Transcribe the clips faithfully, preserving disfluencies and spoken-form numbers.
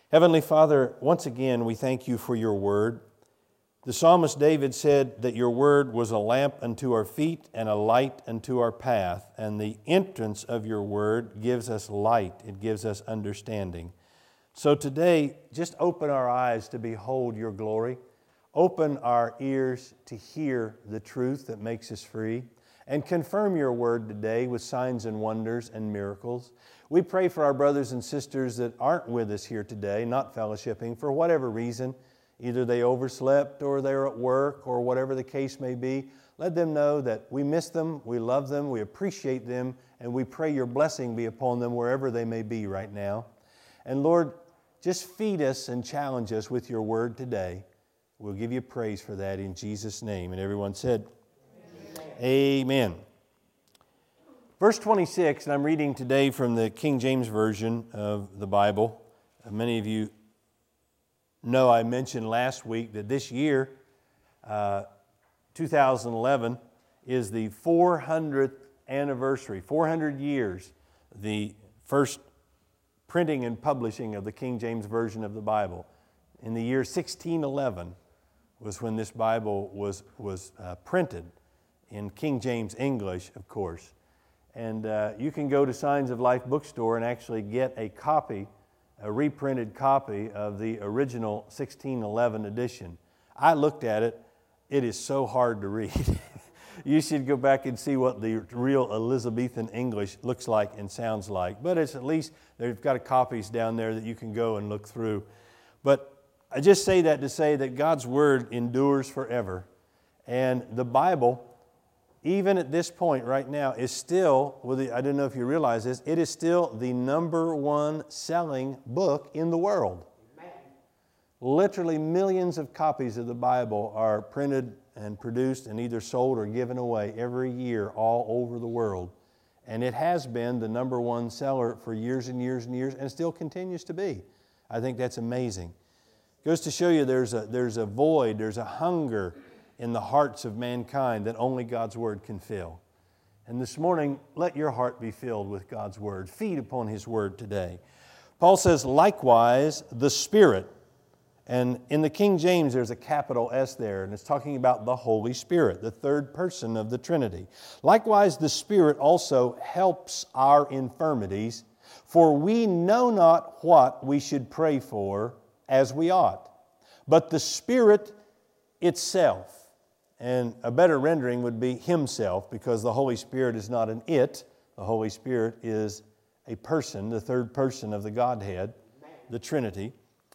Heavenly Father, once again, we thank you for your word. The psalmist David said that your word was a lamp unto our feet and a light unto our path. And the entrance of your word gives us light. It gives us understanding. So today, just open our eyes to behold your glory. Open our ears to hear the truth that makes us free. And confirm your word today with signs and wonders and miracles. We pray for our brothers and sisters that aren't with us here today, not fellowshipping, for whatever reason. Either they overslept or they're at work or whatever the case may be. Let them know that we miss them, we love them, we appreciate them, and we pray your blessing be upon them wherever they may be right now. And Lord, just feed us and challenge us with your word today. We'll give you praise for that in Jesus' name. And everyone said, Amen. Verse twenty-six, and I'm reading today from the King James Version of the Bible. Uh, many of you know I mentioned last week that this year, uh, two thousand eleven, is the four hundredth anniversary, four hundred years, the first printing and publishing of the King James Version of the Bible. In the year sixteen eleven was when this Bible was, was uh, printed. In King James English, of course. And uh, you can go to Signs of Life bookstore and actually get a copy, a reprinted copy of the original sixteen eleven edition. I looked at it. It is so hard to read. You should go back and see what the real Elizabethan English looks like and sounds like. But it's at least, they've got copies down there that you can go and look through. But I just say that to say that God's Word endures forever. And the Bible, even at this point right now, is still, well, I don't know if you realize this, it is still the number one selling book in the world. Amen. Literally millions of copies of the Bible are printed and produced and either sold or given away every year all over the world. And it has been the number one seller for years and years and years and still continues to be. I think that's amazing. It goes to show you there's a, there's a void, there's a hunger in the hearts of mankind that only God's Word can fill. And this morning, let your heart be filled with God's Word. Feed upon His Word today. Paul says, likewise, the Spirit. And in the King James, there's a capital S there, and it's talking about the Holy Spirit, the third person of the Trinity. Likewise, the Spirit also helps our infirmities, for we know not what we should pray for as we ought. But the Spirit itself, and a better rendering would be Himself, because the Holy Spirit is not an it. The Holy Spirit is a person, the third person of the Godhead, the Trinity.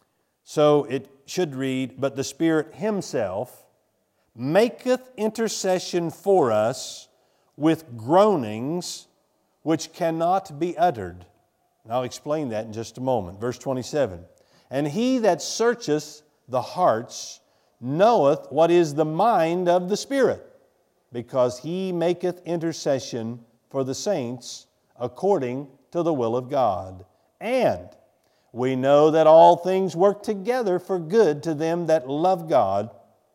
So it should read, but the Spirit Himself maketh intercession for us with groanings which cannot be uttered. And I'll explain that in just a moment. Verse twenty-seven. And He that searcheth the hearts knoweth what is the mind of the Spirit, because He maketh intercession for the saints according to the will of God. And we know that all things work together for good to them that love God,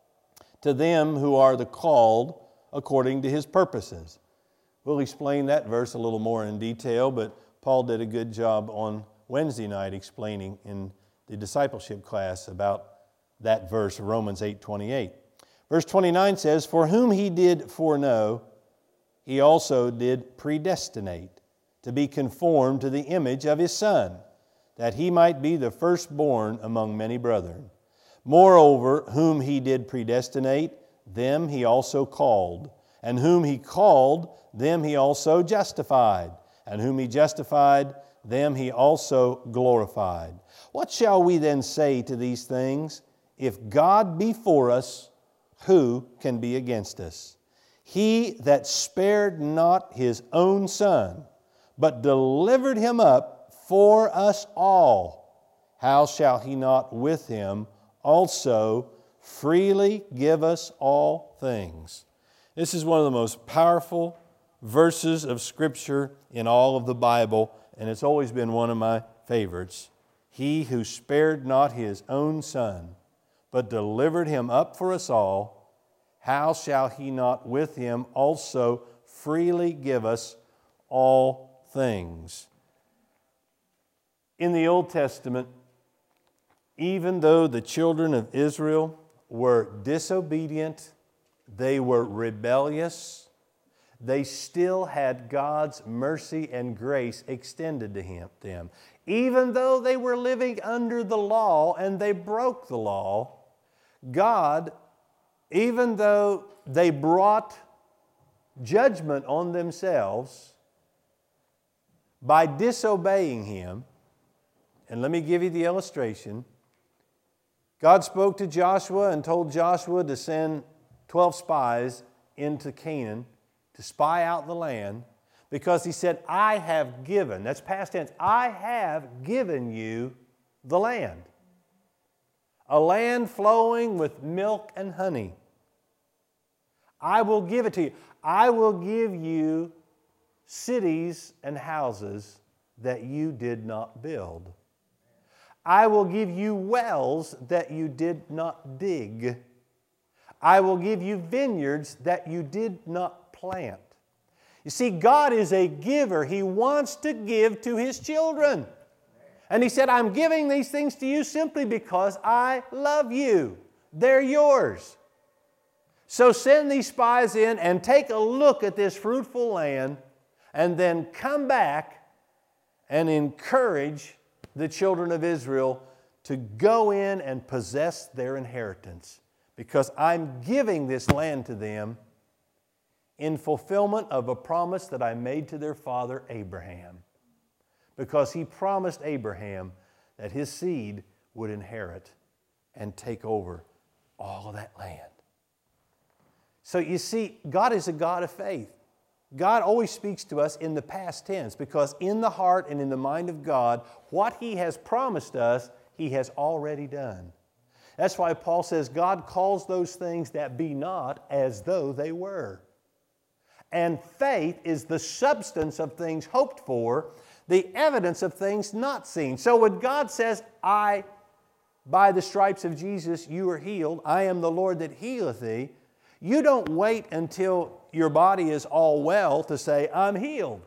to them who are the called according to His purposes. We'll explain that verse a little more in detail, but Paul did a good job on Wednesday night explaining in the discipleship class about that verse, Romans eight twenty-eight. Verse twenty-nine says, for whom He did foreknow, He also did predestinate to be conformed to the image of His Son, that He might be the firstborn among many brethren. Moreover, whom He did predestinate, them He also called. And whom He called, them He also justified. And whom He justified, them He also glorified. What shall we then say to these things? If God be for us, who can be against us? He that spared not His own Son, but delivered Him up for us all, how shall He not with Him also freely give us all things? This is one of the most powerful verses of Scripture in all of the Bible, and it's always been one of my favorites. He who spared not His own Son, but delivered Him up for us all, how shall He not with Him also freely give us all things? In the Old Testament, even though the children of Israel were disobedient, they were rebellious, they still had God's mercy and grace extended to him, them. Even though they were living under the law and they broke the law, God, even though they brought judgment on themselves by disobeying Him, and let me give you the illustration. God spoke to Joshua and told Joshua to send twelve spies into Canaan to spy out the land, because He said, I have given, that's past tense, I have given you the land. A land flowing with milk and honey. I will give it to you. I will give you cities and houses that you did not build. I will give you wells that you did not dig. I will give you vineyards that you did not plant. You see, God is a giver. He wants to give to His children. And He said, I'm giving these things to you simply because I love you. They're yours. So send these spies in and take a look at this fruitful land, and then come back and encourage the children of Israel to go in and possess their inheritance, because I'm giving this land to them in fulfillment of a promise that I made to their father Abraham, because He promised Abraham that his seed would inherit and take over all of that land. So you see, God is a God of faith. God always speaks to us in the past tense, because in the heart and in the mind of God, what He has promised us, He has already done. That's why Paul says God calls those things that be not as though they were. And faith is the substance of things hoped for, the evidence of things not seen. So when God says, I, by the stripes of Jesus, you are healed, I am the Lord that healeth thee, you don't wait until your body is all well to say, I'm healed.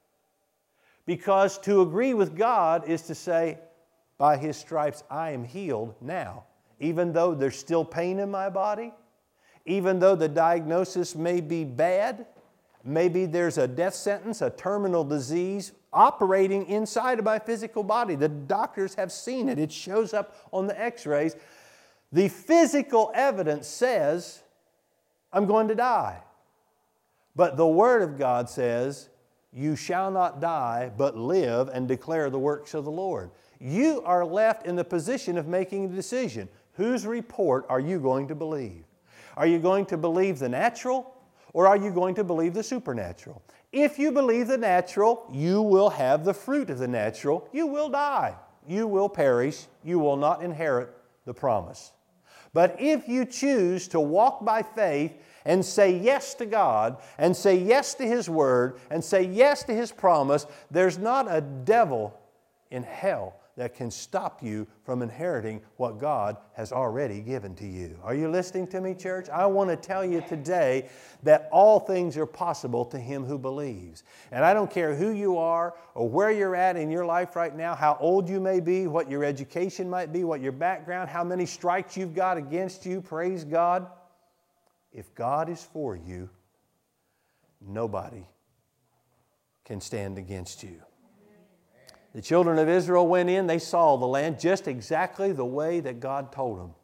Because to agree with God is to say, by His stripes I am healed now. Even though there's still pain in my body, even though the diagnosis may be bad, maybe there's a death sentence, a terminal disease operating inside of my physical body. The doctors have seen it. It shows up on the x-rays. The physical evidence says, I'm going to die. But the Word of God says, you shall not die, but live and declare the works of the Lord. You are left in the position of making a decision. Whose report are you going to believe? Are you going to believe the natural, or are you going to believe the supernatural? If you believe the natural, you will have the fruit of the natural. You will die. You will perish. You will not inherit the promise. But if you choose to walk by faith and say yes to God, and say yes to His Word, and say yes to His promise, there's not a devil in hell that can stop you from inheriting what God has already given to you. Are you listening to me, church? I want to tell you today that all things are possible to him who believes. And I don't care who you are or where you're at in your life right now, how old you may be, what your education might be, what your background, how many strikes you've got against you, praise God. If God is for you, nobody can stand against you. The children of Israel went in, they saw the land just exactly the way that God told them.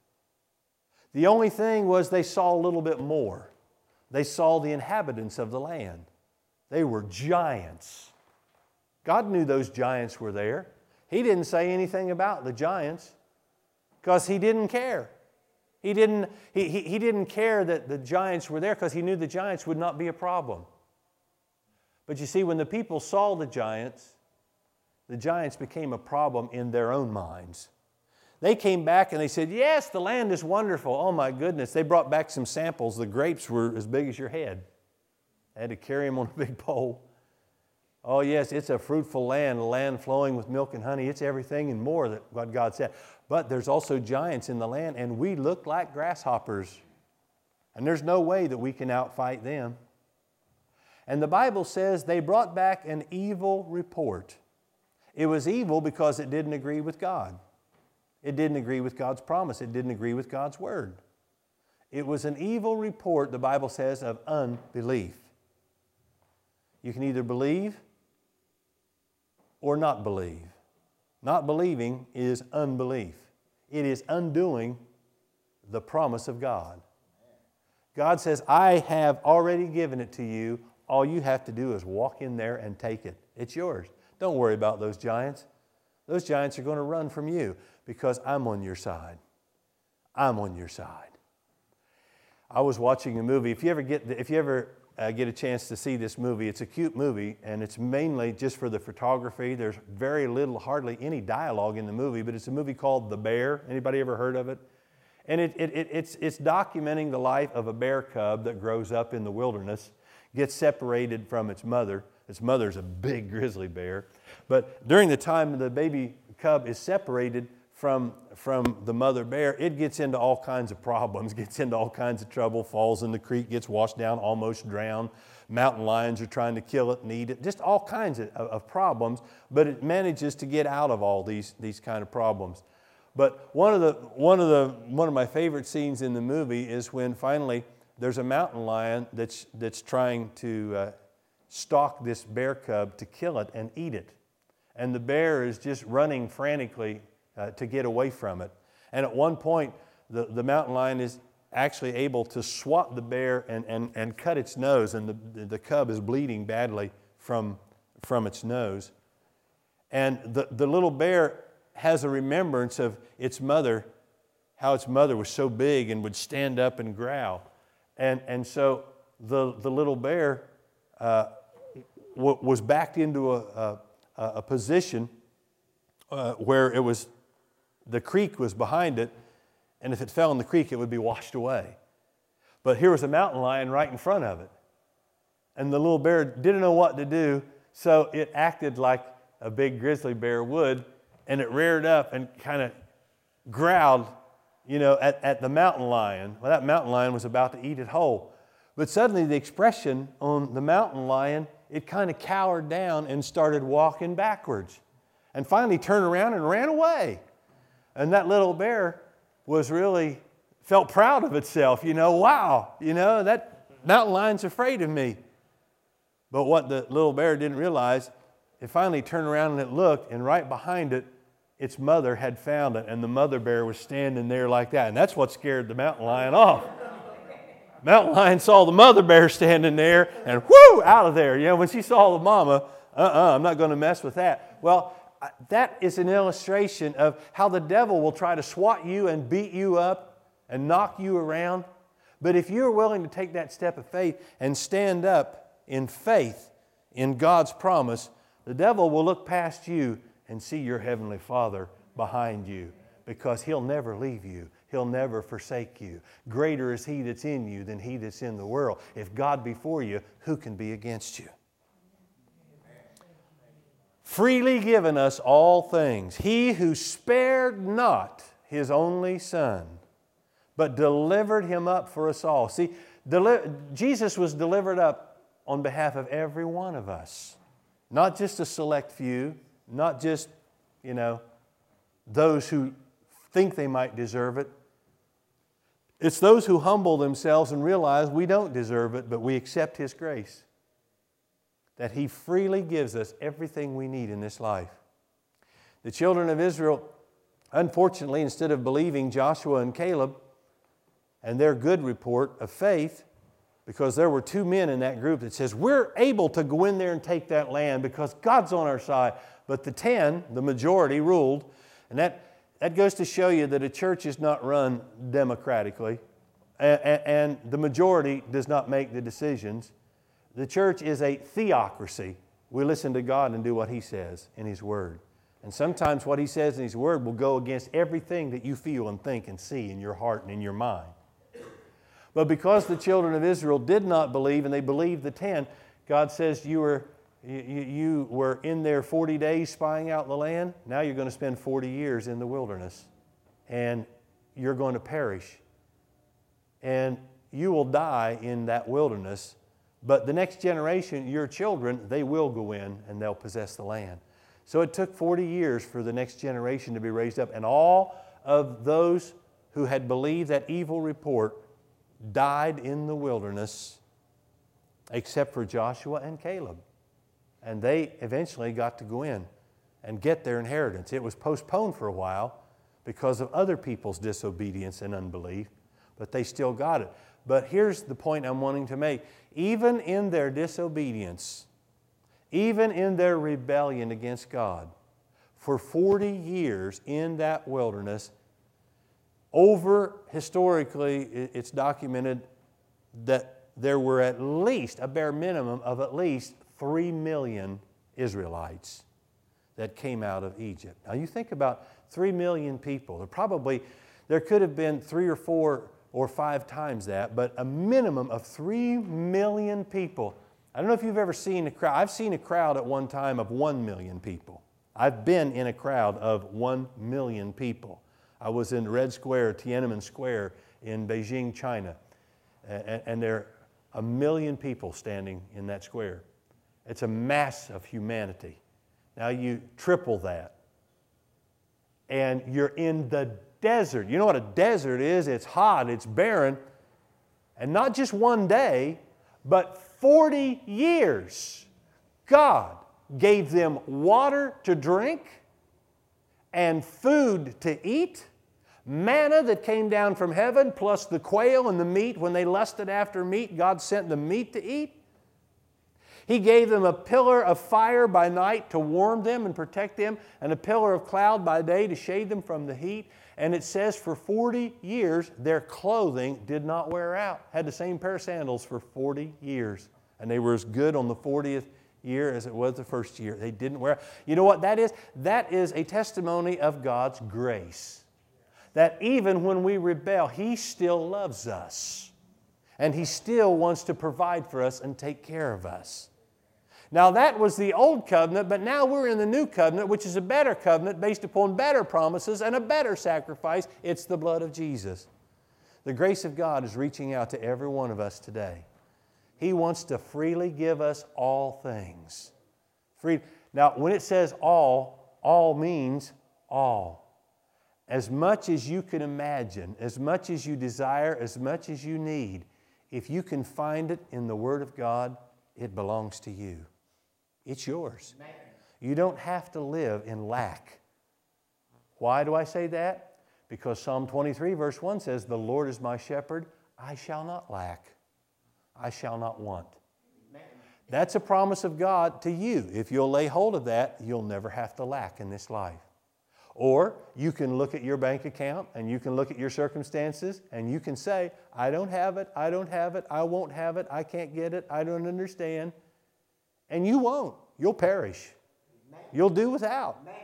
The only thing was they saw a little bit more. They saw the inhabitants of the land. They were giants. God knew those giants were there. He didn't say anything about the giants because He didn't care. He didn't, he, he, he didn't care that the giants were there because He knew the giants would not be a problem. But you see, when the people saw the giants, the giants became a problem in their own minds. They came back and they said, yes, the land is wonderful. Oh my goodness. They brought back some samples. The grapes were as big as your head. They had to carry them on a big pole. Oh yes, it's a fruitful land, a land flowing with milk and honey. It's everything and more than what God said. But there's also giants in the land, and we look like grasshoppers. And there's no way that we can outfight them. And the Bible says they brought back an evil report. It was evil because it didn't agree with God. It didn't agree with God's promise. It didn't agree with God's word. It was an evil report, the Bible says, of unbelief. You can either believe or not believe. Not believing is unbelief. It is undoing the promise of God. God says, I have already given it to you. All you have to do is walk in there and take it. It's yours. Don't worry about those giants. Those giants are going to run from you because I'm on your side. I'm on your side. I was watching a movie. If you ever get, if you ever uh, get a chance to see this movie, it's a cute movie, and it's mainly just for the photography. There's very little, hardly any dialogue in the movie, but it's a movie called The Bear. Anybody ever heard of it? And it, it, it, it's, it's documenting the life of a bear cub that grows up in the wilderness, gets separated from its mother. Its mother's a big grizzly bear. But during the time the baby cub is separated from, from the mother bear, it gets into all kinds of problems, gets into all kinds of trouble, falls in the creek, gets washed down, almost drowned. Mountain lions are trying to kill it and eat it. Just all kinds of, of problems, but it manages to get out of all these, these kind of problems. But one of the one of the one of my favorite scenes in the movie is when finally there's a mountain lion that's that's trying to uh, stalk this bear cub to kill it and eat it, and the bear is just running frantically uh, to get away from it. And at one point, the the mountain lion is actually able to swat the bear and and and cut its nose, and the the cub is bleeding badly from from its nose, and the the little bear has a remembrance of its mother, how its mother was so big and would stand up and growl. And, and so the, the little bear uh, w- was backed into a, a, a position uh, where it was, the creek was behind it, and if it fell in the creek, it would be washed away. But here was a mountain lion right in front of it. And the little bear didn't know what to do, so it acted like a big grizzly bear would, and it reared up and kind of growled, you know, at, at the mountain lion. Well, that mountain lion was about to eat it whole. But suddenly the expression on the mountain lion, it kind of cowered down and started walking backwards. And finally turned around and ran away. And that little bear was really, felt proud of itself. You know, wow, you know, that mountain lion's afraid of me. But what the little bear didn't realize, it finally turned around and it looked, and right behind it, its mother had found it, and the mother bear was standing there like that. And that's what scared the mountain lion off. Mountain lion saw the mother bear standing there, and whoo, out of there. You know, when she saw the mama, uh-uh, I'm not going to mess with that. Well, that is an illustration of how the devil will try to swat you and beat you up and knock you around. But if you're willing to take that step of faith and stand up in faith in God's promise, the devil will look past you and see your Heavenly Father behind you, because He'll never leave you. He'll never forsake you. Greater is He that's in you than he that's in the world. If God be for you, who can be against you? Freely given us all things, He who spared not His only Son, but delivered Him up for us all. See, deli- Jesus was delivered up on behalf of every one of us. Not just a select few, not just, you know, those who think they might deserve it. It's those who humble themselves and realize we don't deserve it, but we accept His grace. That He freely gives us everything we need in this life. The children of Israel, unfortunately, instead of believing Joshua and Caleb and their good report of faith, because there were two men in that group that says, we're able to go in there and take that land because God's on our side. But the ten, the majority, ruled. And that, that goes to show you that a church is not run democratically. And, and the majority does not make the decisions. The church is a theocracy. We listen to God and do what He says in His Word. And sometimes what He says in His Word will go against everything that you feel and think and see in your heart and in your mind. But because the children of Israel did not believe, and they believed the ten, God says you were, you, you were in there forty days spying out the land. Now you're going to spend forty years in the wilderness. And you're going to perish. And you will die in that wilderness. But the next generation, your children, they will go in and they'll possess the land. So it took forty years for the next generation to be raised up. And all of those who had believed that evil report died in the wilderness, except for Joshua and Caleb. And they eventually got to go in and get their inheritance. It was postponed for a while because of other people's disobedience and unbelief, but they still got it. But here's the point I'm wanting to make. Even in their disobedience, even in their rebellion against God, for forty years in that wilderness, over, historically, it's documented that there were at least, a bare minimum of at least three million Israelites that came out of Egypt. Now you think about three million people. There probably, there could have been three or four or five times that, but a minimum of three million people. I don't know if you've ever seen a crowd. I've seen a crowd at one time of one million people. I've been in a crowd of one million people. I was in Red Square, Tiananmen Square in Beijing, China, and, and there are a million people standing in that square. It's a mass of humanity. Now you triple that, and you're in the desert. You know what a desert is? It's hot, it's barren, and not just one day, but forty years. God gave them water to drink and food to eat, manna that came down from heaven, plus the quail and the meat. When they lusted after meat, God sent the meat to eat. He gave them a pillar of fire by night to warm them and protect them, and a pillar of cloud by day to shade them from the heat. And it says for forty years, their clothing did not wear out. Had the same pair of sandals for forty years. And they were as good on the fortieth year as it was the first year. They didn't wear out. You know what that is? That is a testimony of God's grace. That even when we rebel, He still loves us. And He still wants to provide for us and take care of us. Now that was the old covenant, but now we're in the new covenant, which is a better covenant based upon better promises and a better sacrifice. It's the blood of Jesus. The grace of God is reaching out to every one of us today. He wants to freely give us all things. Free. Now, when it says all, all means all. As much as you can imagine, as much as you desire, as much as you need, if you can find it in the Word of God, it belongs to you. It's yours. You don't have to live in lack. Why do I say that? Because Psalm twenty-three verse one says, "The Lord is my shepherd, I shall not lack. I shall not want." That's a promise of God to you. If you'll lay hold of that, you'll never have to lack in this life. Or you can look at your bank account and you can look at your circumstances and you can say, "I don't have it, I don't have it, I won't have it, I can't get it, I don't understand." And you won't. You'll perish. Amen. You'll do without. Amen.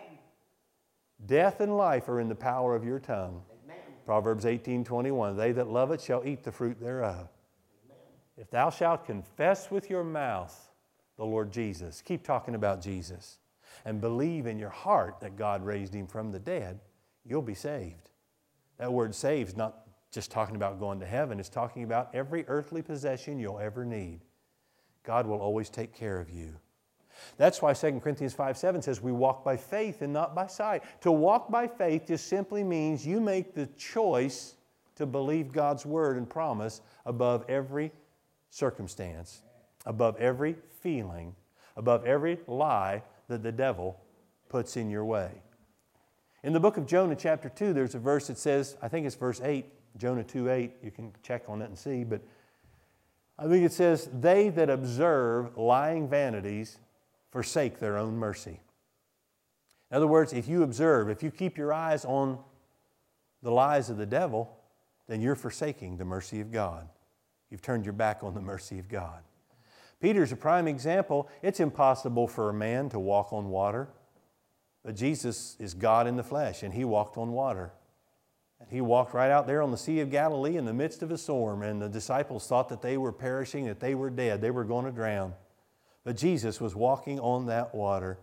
Death and life are in the power of your tongue. Amen. Proverbs eighteen twenty-one, "They that love it shall eat the fruit thereof." Amen. If thou shalt confess with your mouth the Lord Jesus, keep talking about Jesus, and believe in your heart that God raised Him from the dead, you'll be saved. That word saved is not just talking about going to heaven. It's talking about every earthly possession you'll ever need. God will always take care of you. That's why Second Corinthians five seven says we walk by faith and not by sight. To walk by faith just simply means you make the choice to believe God's word and promise above every circumstance, above every feeling, above every lie that the devil puts in your way. In the book of Jonah chapter two, there's a verse that says, I think it's verse eight, Jonah two eight, you can check on it and see, but I think it says, "They that observe lying vanities forsake their own mercy." In other words, if you observe, if you keep your eyes on the lies of the devil, then you're forsaking the mercy of God. You've turned your back on the mercy of God. Peter's a prime example. It's impossible for a man to walk on water, but Jesus is God in the flesh, and He walked on water. And He walked right out there on the Sea of Galilee in the midst of a storm, and the disciples thought that they were perishing, that they were dead, they were going to drown. But Jesus was walking on that water.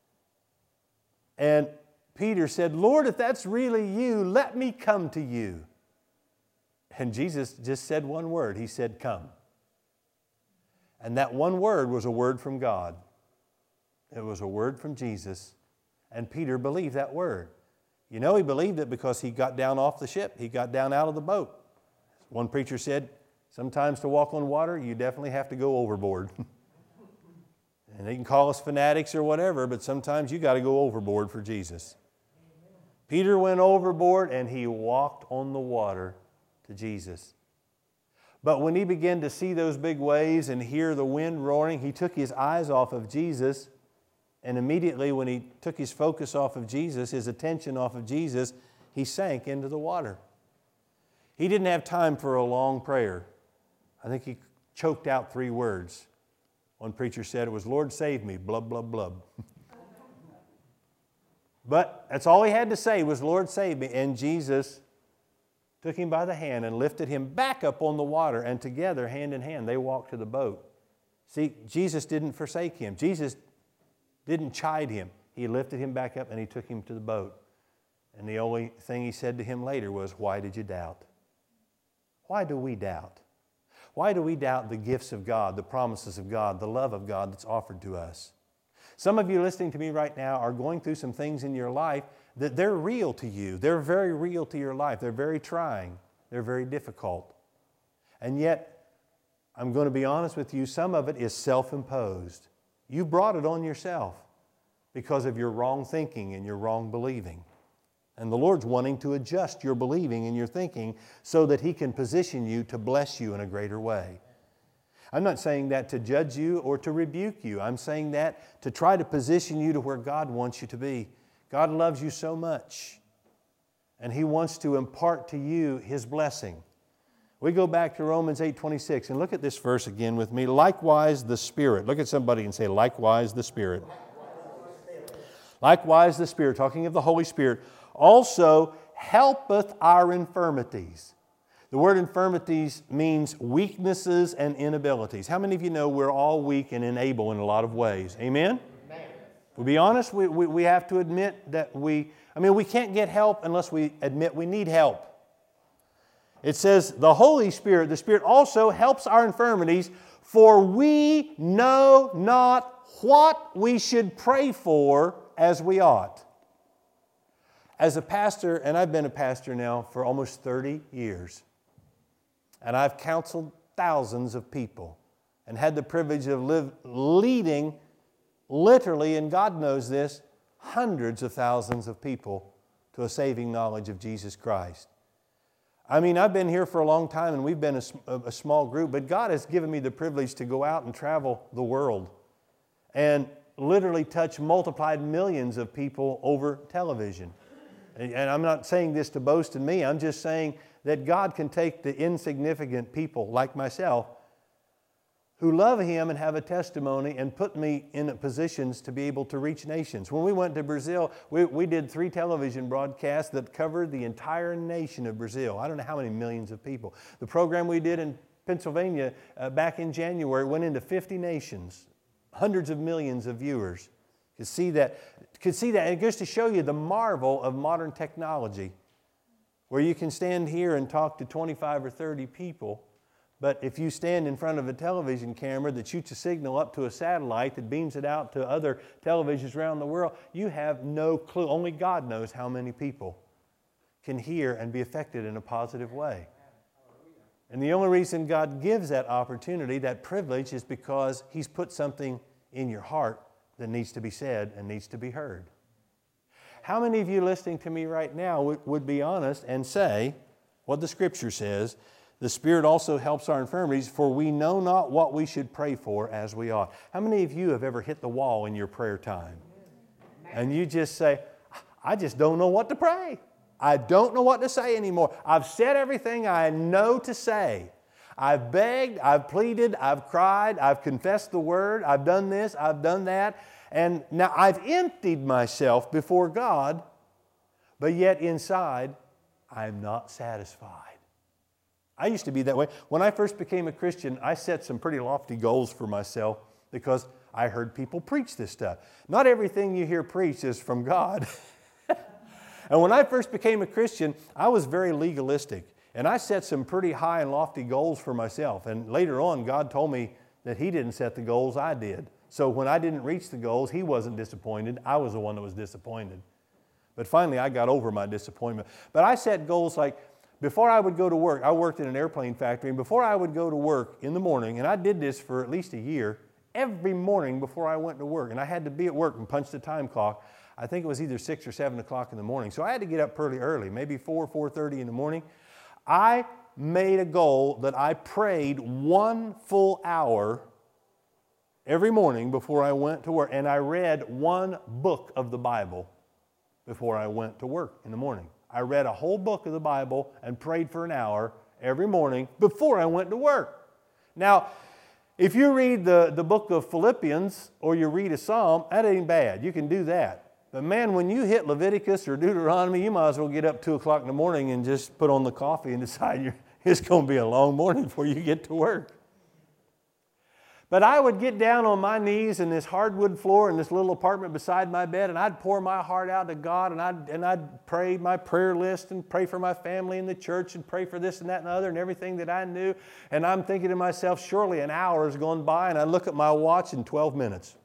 And Peter said, "Lord, if that's really you, let me come to you." And Jesus just said one word. He said, "Come." And that one word was a word from God. It was a word from Jesus. And Peter believed that word. You know he believed it because he got down off the ship. He got down out of the boat. One preacher said, sometimes to walk on water, you definitely have to go overboard. And they can call us fanatics or whatever, but sometimes you got to go overboard for Jesus. Amen. Peter went overboard and he walked on the water to Jesus. But when he began to see those big waves and hear the wind roaring, he took his eyes off of Jesus. And immediately when he took his focus off of Jesus, his attention off of Jesus, he sank into the water. He didn't have time for a long prayer. I think he choked out three words. One preacher said it was, Lord, save me, blub, blub, blub. But that's all he had to say was, Lord, save me. And Jesus took him by the hand and lifted him back up on the water. And together, hand in hand, they walked to the boat. See, Jesus didn't forsake him. Jesus didn't chide him. He lifted him back up and he took him to the boat. And the only thing he said to him later was, why did you doubt? Why do we doubt? Why do we doubt the gifts of God, the promises of God, the love of God that's offered to us? Some of you listening to me right now are going through some things in your life that they're real to you. They're very real to your life. They're very trying. They're very difficult. And yet, I'm going to be honest with you, some of it is self-imposed. You brought it on yourself because of your wrong thinking and your wrong believing. And the Lord's wanting to adjust your believing and your thinking so that He can position you to bless you in a greater way. I'm not saying that to judge you or to rebuke you. I'm saying that to try to position you to where God wants you to be. God loves you so much, and He wants to impart to you His blessing. We go back to Romans eight twenty-six, and look at this verse again with me. Likewise the Spirit. Look at somebody and say, likewise the Spirit. Likewise the Spirit, talking of the Holy Spirit, also helpeth our infirmities. The word infirmities means weaknesses and inabilities. How many of you know we're all weak and unable in a lot of ways? Amen? Amen. To be honest, we, we, we have to admit that we, I mean, we can't get help unless we admit we need help. It says, the Holy Spirit, the Spirit also helps our infirmities, for we know not what we should pray for as we ought. As a pastor, and I've been a pastor now for almost thirty years, and I've counseled thousands of people and had the privilege of live, leading, literally, and God knows this, hundreds of thousands of people to a saving knowledge of Jesus Christ. I mean, I've been here for a long time and we've been a, a small group, but God has given me the privilege to go out and travel the world and literally touch multiplied millions of people over television. And I'm not saying this to boast in me. I'm just saying that God can take the insignificant people like myself who love Him and have a testimony and put me in positions to be able to reach nations. When we went to Brazil, we, we did three television broadcasts that covered the entire nation of Brazil. I don't know how many millions of people. The program we did in Pennsylvania uh, back in January went into fifty nations, hundreds of millions of viewers. Could see that, could see that. And it goes to show you the marvel of modern technology, where you can stand here and talk to twenty-five or thirty people, but if you stand in front of a television camera that shoots a signal up to a satellite that beams it out to other televisions around the world, you have no clue. Only God knows how many people can hear and be affected in a positive way. And the only reason God gives that opportunity, that privilege, is because He's put something in your heart that needs to be said and needs to be heard. How many of you listening to me right now would, would be honest and say what the Scripture says, the Spirit also helps our infirmities, for we know not what we should pray for as we ought. How many of you have ever hit the wall in your prayer time? And you just say, I just don't know what to pray. I don't know what to say anymore. I've said everything I know to say. I've begged, I've pleaded, I've cried, I've confessed the Word, I've done this, I've done that, and now I've emptied myself before God, but yet inside, I'm not satisfied. I used to be that way. When I first became a Christian, I set some pretty lofty goals for myself because I heard people preach this stuff. Not everything you hear preached is from God. And when I first became a Christian, I was very legalistic. And I set some pretty high and lofty goals for myself. And later on, God told me that He didn't set the goals, I did. So when I didn't reach the goals, He wasn't disappointed. I was the one that was disappointed. But finally, I got over my disappointment. But I set goals like, before I would go to work, I worked in an airplane factory, and before I would go to work in the morning, and I did this for at least a year, every morning before I went to work, and I had to be at work and punch the time clock. I think it was either six or seven o'clock in the morning. So I had to get up pretty early, maybe four, four thirty in the morning. I made a goal that I prayed one full hour every morning before I went to work, and I read one book of the Bible before I went to work in the morning. I read a whole book of the Bible and prayed for an hour every morning before I went to work. Now, if you read the, the book of Philippians or you read a Psalm, that ain't bad. You can do that. But man, when you hit Leviticus or Deuteronomy, you might as well get up two o'clock in the morning and just put on the coffee and decide you're, it's going to be a long morning before you get to work. But I would get down on my knees in this hardwood floor in this little apartment beside my bed, and I'd pour my heart out to God, and I'd, and I'd pray my prayer list and pray for my family in the church and pray for this and that and the other and everything that I knew. And I'm thinking to myself, surely an hour has gone by, and I look at my watch in twelve minutes.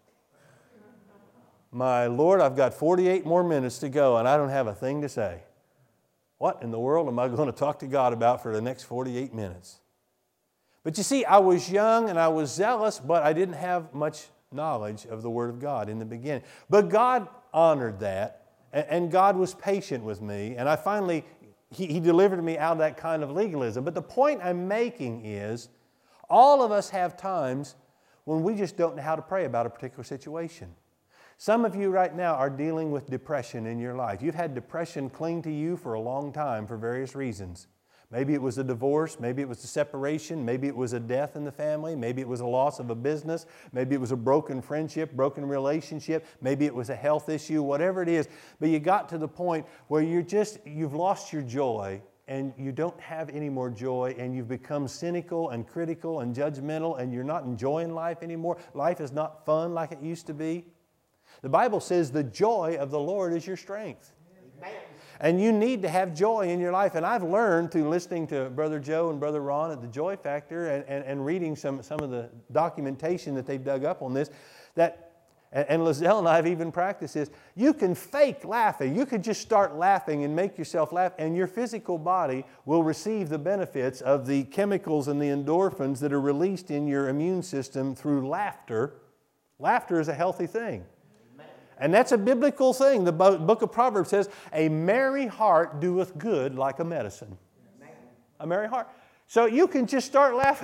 My Lord, I've got forty-eight more minutes to go, and I don't have a thing to say. What in the world am I going to talk to God about for the next forty-eight minutes? But you see, I was young and I was zealous, but I didn't have much knowledge of the Word of God in the beginning. But God honored that, and God was patient with me, and I finally, He, he delivered me out of that kind of legalism. But the point I'm making is, all of us have times when we just don't know how to pray about a particular situation. Some of you right now are dealing with depression in your life. You've had depression cling to you for a long time for various reasons. Maybe it was a divorce, maybe it was a separation, maybe it was a death in the family, maybe it was a loss of a business, maybe it was a broken friendship, broken relationship, maybe it was a health issue, whatever it is. But you got to the point where you're just, you've lost your joy and you don't have any more joy, and you've become cynical and critical and judgmental, and you're not enjoying life anymore. Life is not fun like it used to be. The Bible says the joy of the Lord is your strength. Amen. And you need to have joy in your life. And I've learned through listening to Brother Joe and Brother Ron at the Joy Factor and, and, and reading some, some of the documentation that they've dug up on this, that, and, and Lizelle and I have even practiced this, you can fake laughing. You could just start laughing and make yourself laugh, and your physical body will receive the benefits of the chemicals and the endorphins that are released in your immune system through laughter. Laughter is a healthy thing. And that's a biblical thing. The book of Proverbs says, a merry heart doeth good like a medicine. Amen. A merry heart. So you can just start laughing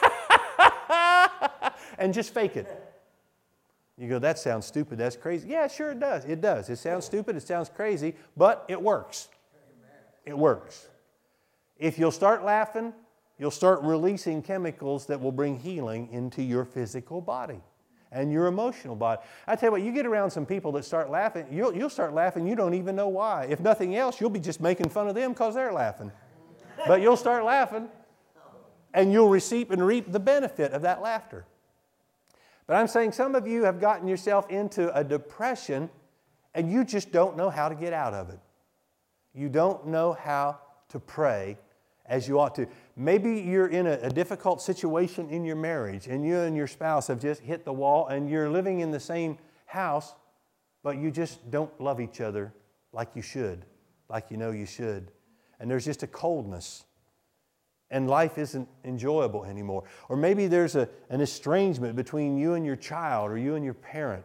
and just fake it. You go, that sounds stupid, that's crazy. Yeah, sure it does. It does. It sounds stupid, it sounds crazy, but it works. It works. If you'll start laughing, you'll start releasing chemicals that will bring healing into your physical body and your emotional body. I tell you what, you get around some people that start laughing, you'll, you'll start laughing, you don't even know why. If nothing else, you'll be just making fun of them because they're laughing. But you'll start laughing, and you'll receive and reap the benefit of that laughter. But I'm saying some of you have gotten yourself into a depression, and you just don't know how to get out of it. You don't know how to pray as you ought to. Maybe you're in a, a difficult situation in your marriage, and you and your spouse have just hit the wall, and you're living in the same house, but you just don't love each other like you should, like you know you should. And there's just a coldness, and life isn't enjoyable anymore. Or maybe there's a, an estrangement between you and your child or you and your parent.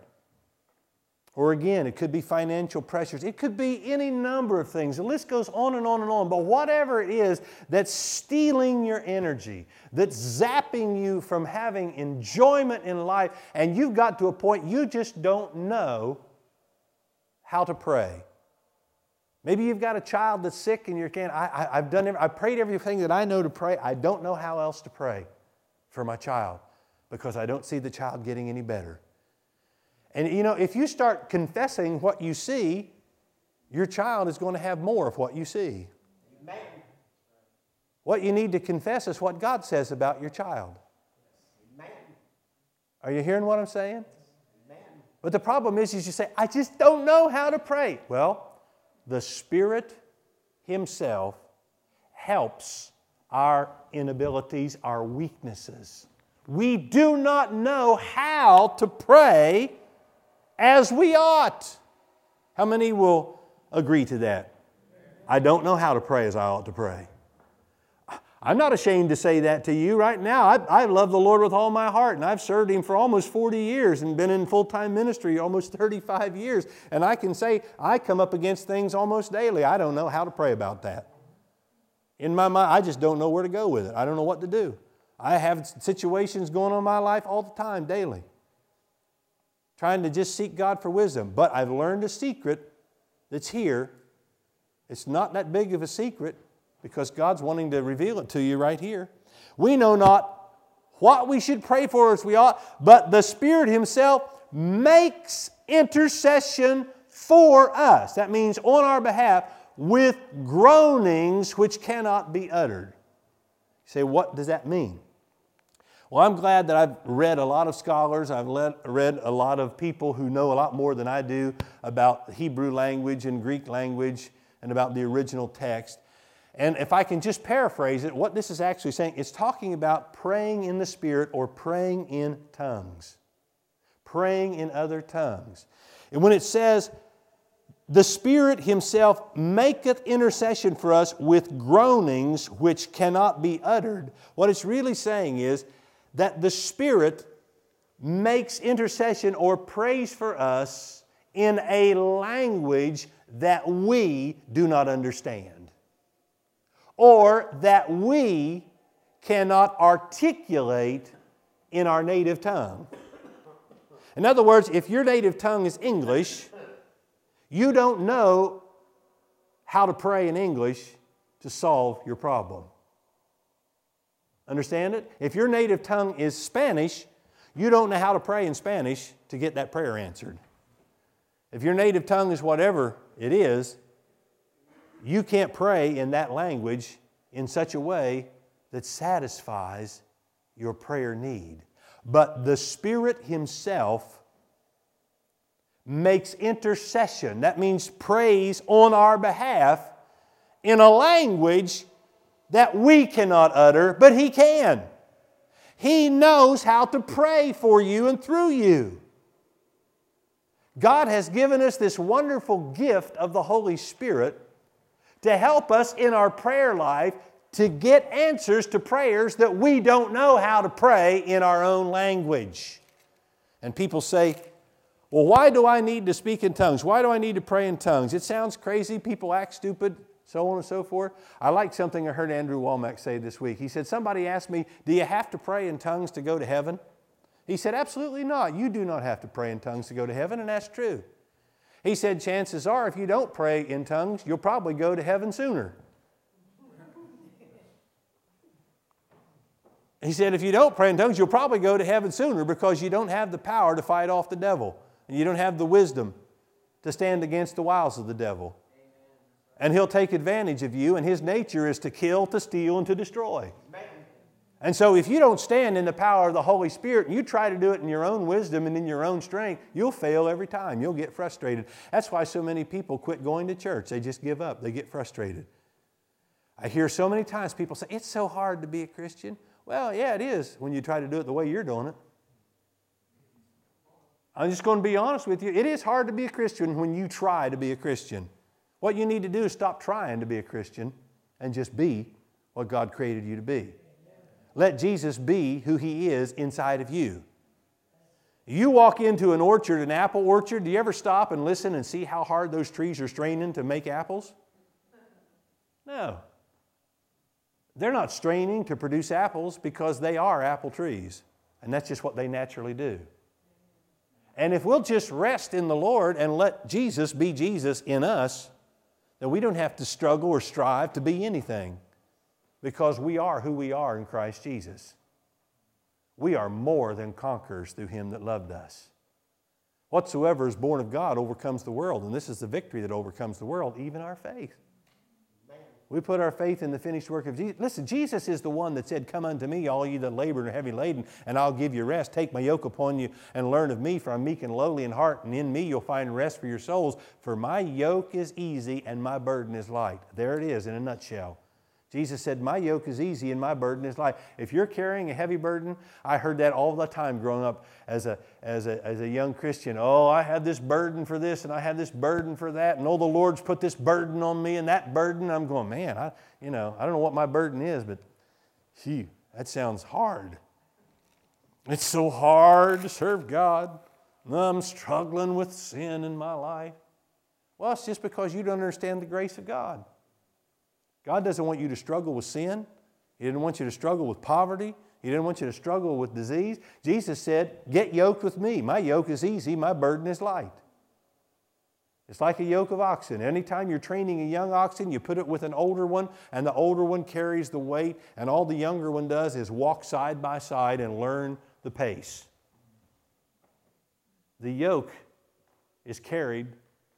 Or again, it could be financial pressures. It could be any number of things. The list goes on and on and on. But whatever it is that's stealing your energy, that's zapping you from having enjoyment in life, and you've got to a point you just don't know how to pray. Maybe you've got a child that's sick and you're saying, I, I, I've done, every, I've prayed everything that I know to pray. I don't know how else to pray for my child because I don't see the child getting any better. And you know, if you start confessing what you see, your child is going to have more of what you see. Amen. What you need to confess is what God says about your child. Amen. Are you hearing what I'm saying? Amen. But the problem is, is you say, I just don't know how to pray. Well, the Spirit Himself helps our inabilities, our weaknesses. We do not know how to pray as we ought. How many will agree to that? I don't know how to pray as I ought to pray. I'm not ashamed to say that to you right now. I, I love the Lord with all my heart, and I've served Him for almost forty years and been in full-time ministry almost thirty-five years. And I can say I come up against things almost daily. I don't know how to pray about that. In my mind, I just don't know where to go with it. I don't know what to do. I have situations going on in my life all the time, daily, trying to just seek God for wisdom. But I've learned a secret that's here. It's not that big of a secret, because God's wanting to reveal it to you right here. We know not what we should pray for as we ought, but the Spirit Himself makes intercession for us. That means on our behalf, with groanings which cannot be uttered. You say, what does that mean? Well, I'm glad that I've read a lot of scholars. I've read a lot of people who know a lot more than I do about Hebrew language and Greek language and about the original text. And if I can just paraphrase it, what this is actually saying, it's talking about praying in the Spirit or praying in tongues. Praying in other tongues. And when it says, the Spirit Himself maketh intercession for us with groanings which cannot be uttered, what it's really saying is that the Spirit makes intercession or prays for us in a language that we do not understand, or that we cannot articulate in our native tongue. In other words, if your native tongue is English, you don't know how to pray in English to solve your problem. Understand it? If your native tongue is Spanish, you don't know how to pray in Spanish to get that prayer answered. If your native tongue is whatever it is, you can't pray in that language in such a way that satisfies your prayer need. But the Spirit Himself makes intercession. That means prays on our behalf in a language that we cannot utter, but He can. He knows how to pray for you and through you. God has given us this wonderful gift of the Holy Spirit to help us in our prayer life to get answers to prayers that we don't know how to pray in our own language. And people say, well, why do I need to speak in tongues? Why do I need to pray in tongues? It sounds crazy. People act stupid, so on and so forth. I like something I heard Andrew Womack say this week. He said, somebody asked me, do you have to pray in tongues to go to heaven? He said, absolutely not. You do not have to pray in tongues to go to heaven, and that's true. He said, chances are, if you don't pray in tongues, you'll probably go to heaven sooner. He said, if you don't pray in tongues, you'll probably go to heaven sooner because you don't have the power to fight off the devil. And you don't have the wisdom to stand against the wiles of the devil. And he'll take advantage of you, and his nature is to kill, to steal, and to destroy. And so if you don't stand in the power of the Holy Spirit and you try to do it in your own wisdom and in your own strength, you'll fail every time. You'll get frustrated. That's why so many people quit going to church. They just give up. They get frustrated. I hear so many times people say, it's so hard to be a Christian. Well, yeah, it is when you try to do it the way you're doing it. I'm just going to be honest with you. It is hard to be a Christian when you try to be a Christian. What you need to do is stop trying to be a Christian and just be what God created you to be. Let Jesus be who He is inside of you. You walk into an orchard, an apple orchard, do you ever stop and listen and see how hard those trees are straining to make apples? No. They're not straining to produce apples because they are apple trees. And that's just what they naturally do. And if we'll just rest in the Lord and let Jesus be Jesus in us, then we don't have to struggle or strive to be anything. Because we are who we are in Christ Jesus. We are more than conquerors through Him that loved us. Whatsoever is born of God overcomes the world, and this is the victory that overcomes the world, even our faith. We put our faith in the finished work of Jesus. Listen, Jesus is the one that said, come unto me, all ye that labor and are heavy laden, and I'll give you rest. Take my yoke upon you and learn of me, for I'm meek and lowly in heart, and in me you'll find rest for your souls. For my yoke is easy and my burden is light. There it is in a nutshell. Jesus said, my yoke is easy and my burden is light. If you're carrying a heavy burden, I heard that all the time growing up as a, as a, as a young Christian. Oh, I have this burden for this and I have this burden for that. And oh, the Lord's put this burden on me and that burden. I'm going, man, I, you know, I don't know what my burden is, but phew, that sounds hard. It's so hard to serve God. I'm struggling with sin in my life. Well, it's just because you don't understand the grace of God. God doesn't want you to struggle with sin. He didn't want you to struggle with poverty. He didn't want you to struggle with disease. Jesus said, get yoked with me. My yoke is easy. My burden is light. It's like a yoke of oxen. Anytime you're training a young oxen, you put it with an older one, and the older one carries the weight, and all the younger one does is walk side by side and learn the pace. The yoke is carried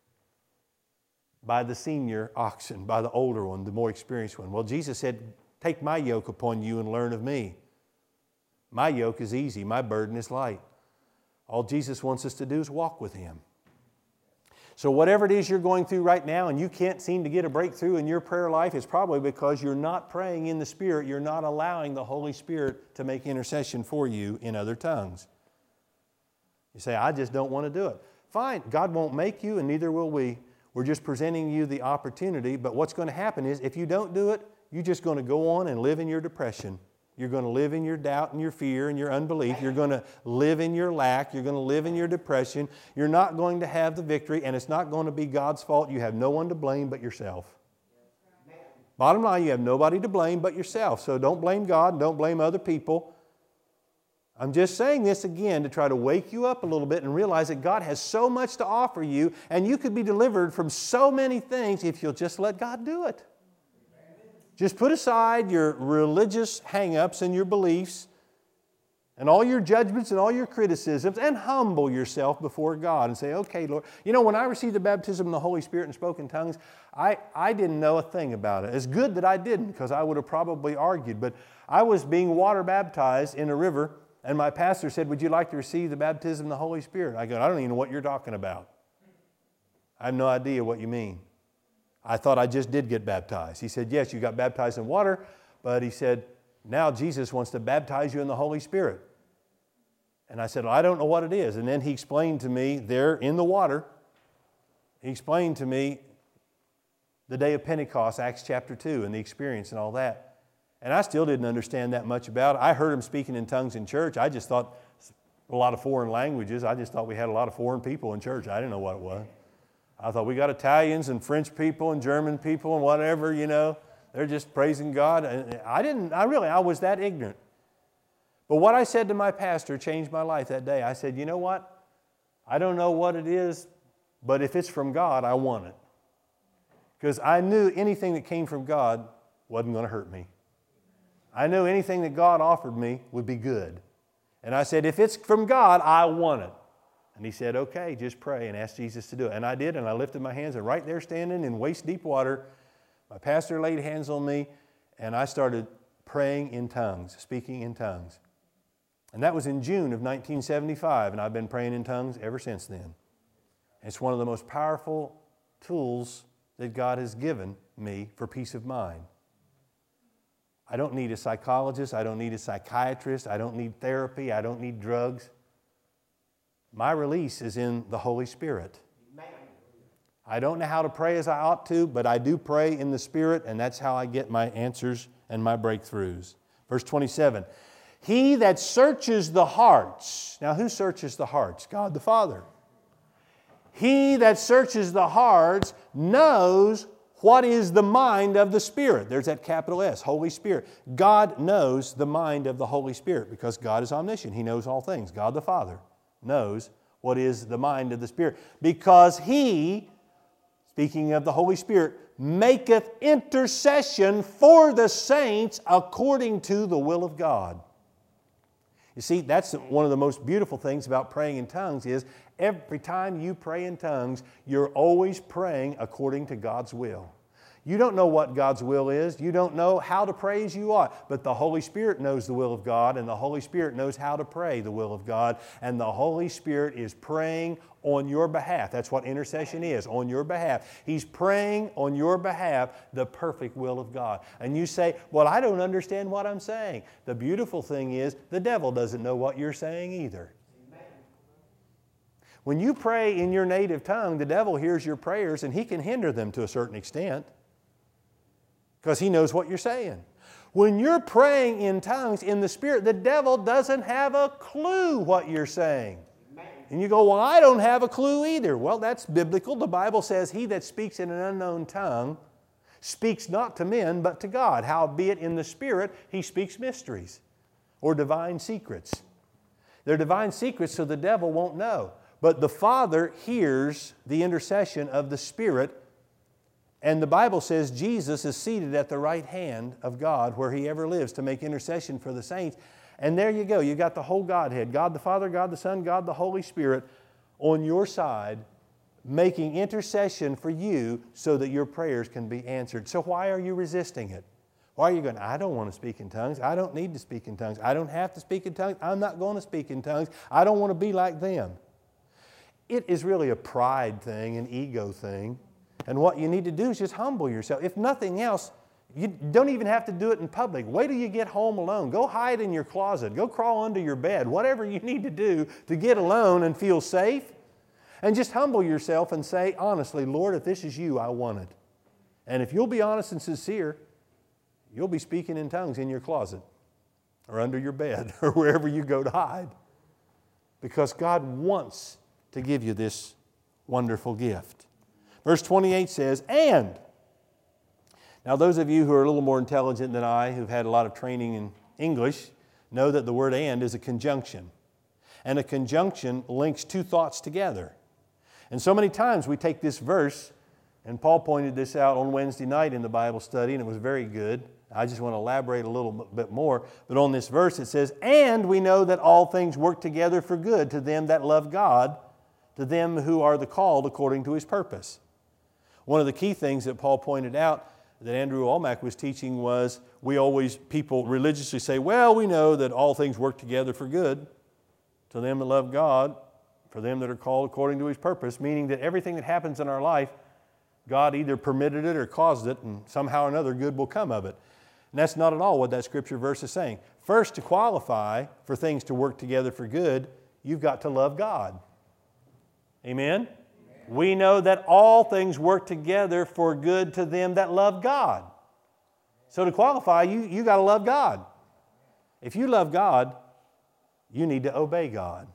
by the senior oxen, by the older one, the more experienced one. Well, Jesus said, take my yoke upon you and learn of me. My yoke is easy, my burden is light. All Jesus wants us to do is walk with Him. So whatever it is you're going through right now and you can't seem to get a breakthrough in your prayer life, it's probably because you're not praying in the Spirit. You're not allowing the Holy Spirit to make intercession for you in other tongues. You say, I just don't want to do it. Fine, God won't make you and neither will we. We're just presenting you the opportunity, but what's going to happen is if you don't do it, you're just going to go on and live in your depression. You're going to live in your doubt and your fear and your unbelief. You're going to live in your lack. You're going to live in your depression. You're not going to have the victory, and it's not going to be God's fault. You have no one to blame but yourself. Bottom line, you have nobody to blame but yourself. So don't blame God. Don't blame other people. I'm just saying this again to try to wake you up a little bit and realize that God has so much to offer you, and you could be delivered from so many things if you'll just let God do it. Just put aside your religious hang-ups and your beliefs and all your judgments and all your criticisms and humble yourself before God and say, okay, Lord. You know, when I received the baptism of the Holy Spirit and spoke in tongues, I, I didn't know a thing about it. It's good that I didn't because I would have probably argued. But I was being water baptized in a river, and my pastor said, would you like to receive the baptism of the Holy Spirit? I go, I don't even know what you're talking about. I have no idea what you mean. I thought I just did get baptized. He said, yes, you got baptized in water, but he said, now Jesus wants to baptize you in the Holy Spirit. And I said, well, I don't know what it is. And then he explained to me there in the water, he explained to me the day of Pentecost, Acts chapter two, and the experience and all that. And I still didn't understand that much about it. I heard him speaking in tongues in church. I just thought a lot of foreign languages. I just thought we had a lot of foreign people in church. I didn't know what it was. I thought we got Italians and French people and German people and whatever, you know. They're just praising God. And I didn't, I really, I was that ignorant. But what I said to my pastor changed my life that day. I said, you know what? I don't know what it is, but if it's from God, I want it. Because I knew anything that came from God wasn't going to hurt me. I knew anything that God offered me would be good. And I said, if it's from God, I want it. And he said, okay, just pray and ask Jesus to do it. And I did, and I lifted my hands, and right there standing in waist-deep water, my pastor laid hands on me, and I started praying in tongues, speaking in tongues. And that was in June of nineteen seventy-five, and I've been praying in tongues ever since then. It's one of the most powerful tools that God has given me for peace of mind. I don't need a psychologist. I don't need a psychiatrist. I don't need therapy. I don't need drugs. My release is in the Holy Spirit. I don't know how to pray as I ought to, but I do pray in the Spirit, and that's how I get my answers and my breakthroughs. Verse twenty-seven, He that searches the hearts. Now, who searches the hearts? God the Father. He that searches the hearts knows what is the mind of the Spirit. There's that capital S, Holy Spirit. God knows the mind of the Holy Spirit because God is omniscient. He knows all things. God the Father knows what is the mind of the Spirit because He, speaking of the Holy Spirit, maketh intercession for the saints according to the will of God. You see, that's one of the most beautiful things about praying in tongues is every time you pray in tongues, you're always praying according to God's will. You don't know what God's will is. You don't know how to pray as you ought. But the Holy Spirit knows the will of God, and the Holy Spirit knows how to pray the will of God. And the Holy Spirit is praying on your behalf. That's what intercession is, on your behalf. He's praying on your behalf the perfect will of God. And you say, well, I don't understand what I'm saying. The beautiful thing is the devil doesn't know what you're saying either. When you pray in your native tongue, the devil hears your prayers and he can hinder them to a certain extent, because he knows what you're saying. When you're praying in tongues in the Spirit, the devil doesn't have a clue what you're saying. Amen. And you go, well, I don't have a clue either. Well, that's biblical. The Bible says, he that speaks in an unknown tongue speaks not to men, but to God. Howbeit in the Spirit he speaks mysteries or divine secrets. They're divine secrets so the devil won't know. But the Father hears the intercession of the Spirit. And the Bible says Jesus is seated at the right hand of God where He ever lives to make intercession for the saints. And there you go. You got the whole Godhead, God the Father, God the Son, God the Holy Spirit on your side making intercession for you so that your prayers can be answered. So why are you resisting it? Why are you going, I don't want to speak in tongues. I don't need to speak in tongues. I don't have to speak in tongues. I'm not going to speak in tongues. I don't want to be like them. It is really a pride thing, an ego thing. And what you need to do is just humble yourself. If nothing else, you don't even have to do it in public. Wait till you get home alone. Go hide in your closet. Go crawl under your bed. Whatever you need to do to get alone and feel safe. And just humble yourself and say, honestly, Lord, if this is you, I want it. And if you'll be honest and sincere, you'll be speaking in tongues in your closet or under your bed or wherever you go to hide. Because God wants to give you this wonderful gift. Verse twenty-eight says, and. Now those of you who are a little more intelligent than I, who've had a lot of training in English, know that the word and is a conjunction. And a conjunction links two thoughts together. And so many times we take this verse, and Paul pointed this out on Wednesday night in the Bible study, and it was very good. I just want to elaborate a little bit more. But on this verse it says, and we know that all things work together for good to them that love God, to them who are the called according to His purpose. One of the key things that Paul pointed out that Andrew Almack was teaching was we always, people religiously say, well, we know that all things work together for good to them that love God, for them that are called according to His purpose, meaning that everything that happens in our life, God either permitted it or caused it, and somehow or another good will come of it. And that's not at all what that scripture verse is saying. First, to qualify for things to work together for good, you've got to love God. Amen? We know that all things work together for good to them that love God. So to qualify, you, you got to love God. If you love God, you need to obey God.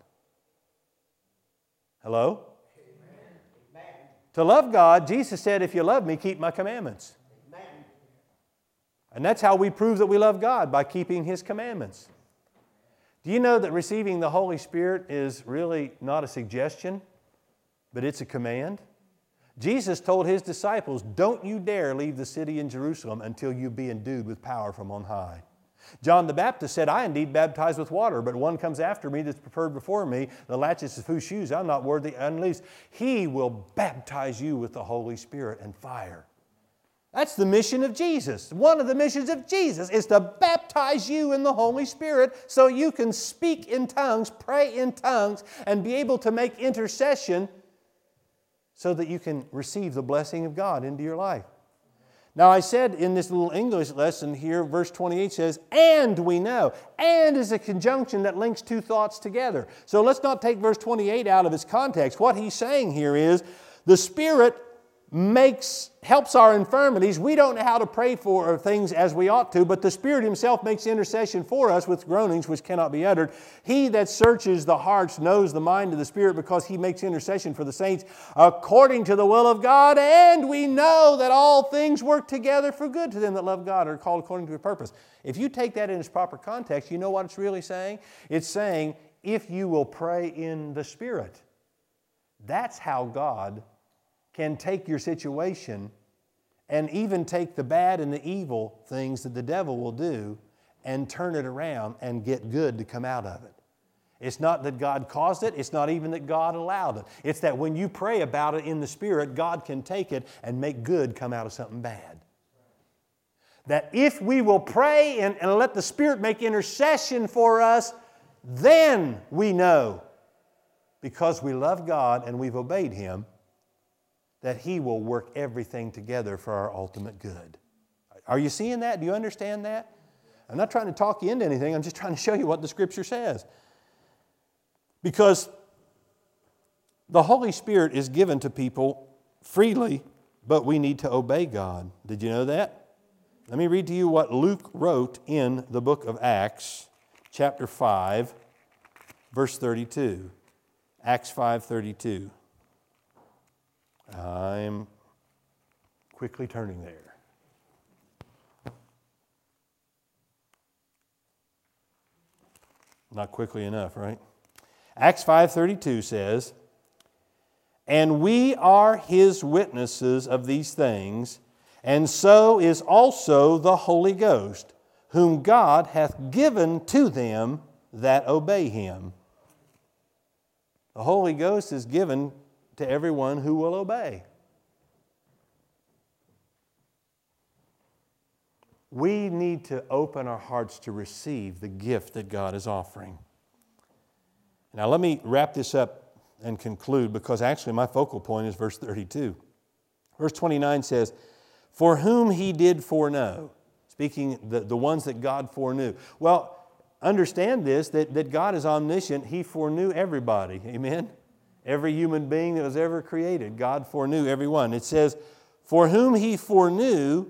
Hello? Amen. To love God, Jesus said, if you love me, keep my commandments. Amen. And that's how we prove that we love God, by keeping His commandments. Do you know that receiving the Holy Spirit is really not a suggestion, but it's a command? Jesus told His disciples, don't you dare leave the city in Jerusalem until you be endued with power from on high. John the Baptist said, I indeed baptize with water, but one comes after me that's preferred before me, the latches of whose shoes I'm not worthy to unloose. He will baptize you with the Holy Spirit and fire. That's the mission of Jesus. One of the missions of Jesus is to baptize you in the Holy Spirit so you can speak in tongues, pray in tongues, and be able to make intercession so that you can receive the blessing of God into your life. Now I said in this little English lesson here, verse twenty-eight says, and we know. And is a conjunction that links two thoughts together. So let's not take verse twenty-eight out of its context. What he's saying here is the Spirit makes, helps our infirmities. We don't know how to pray for things as we ought to, but the Spirit Himself makes intercession for us with groanings which cannot be uttered. He that searches the hearts knows the mind of the Spirit, because He makes intercession for the saints according to the will of God. And we know that all things work together for good to them that love God, or are called according to His purpose. If you take that in its proper context, you know what it's really saying? It's saying, if you will pray in the Spirit, that's how God can take your situation and even take the bad and the evil things that the devil will do and turn it around and get good to come out of it. It's not that God caused it. It's not even that God allowed it. It's that when you pray about it in the Spirit, God can take it and make good come out of something bad. That if we will pray and, and let the Spirit make intercession for us, then we know, because we love God and we've obeyed Him, that He will work everything together for our ultimate good. Are you seeing that? Do you understand that? I'm not trying to talk you into anything. I'm just trying to show you what the Scripture says. Because the Holy Spirit is given to people freely, but we need to obey God. Did you know that? Let me read to you what Luke wrote in the book of Acts, chapter five, verse thirty-two. Acts five thirty-two. I'm quickly turning there. Not quickly enough, right? Acts five thirty-two says, "And we are His witnesses of these things, and so is also the Holy Ghost, whom God hath given to them that obey Him." The Holy Ghost is given to everyone who will obey. We need to open our hearts to receive the gift that God is offering. Now let me wrap this up and conclude, because actually my focal point is verse thirty-two. Verse twenty-nine says, "For whom He did foreknow," speaking the, the ones that God foreknew. Well, understand this, that, that God is omniscient. He foreknew everybody. Amen? Every human being that was ever created, God foreknew everyone. It says, "For whom He foreknew,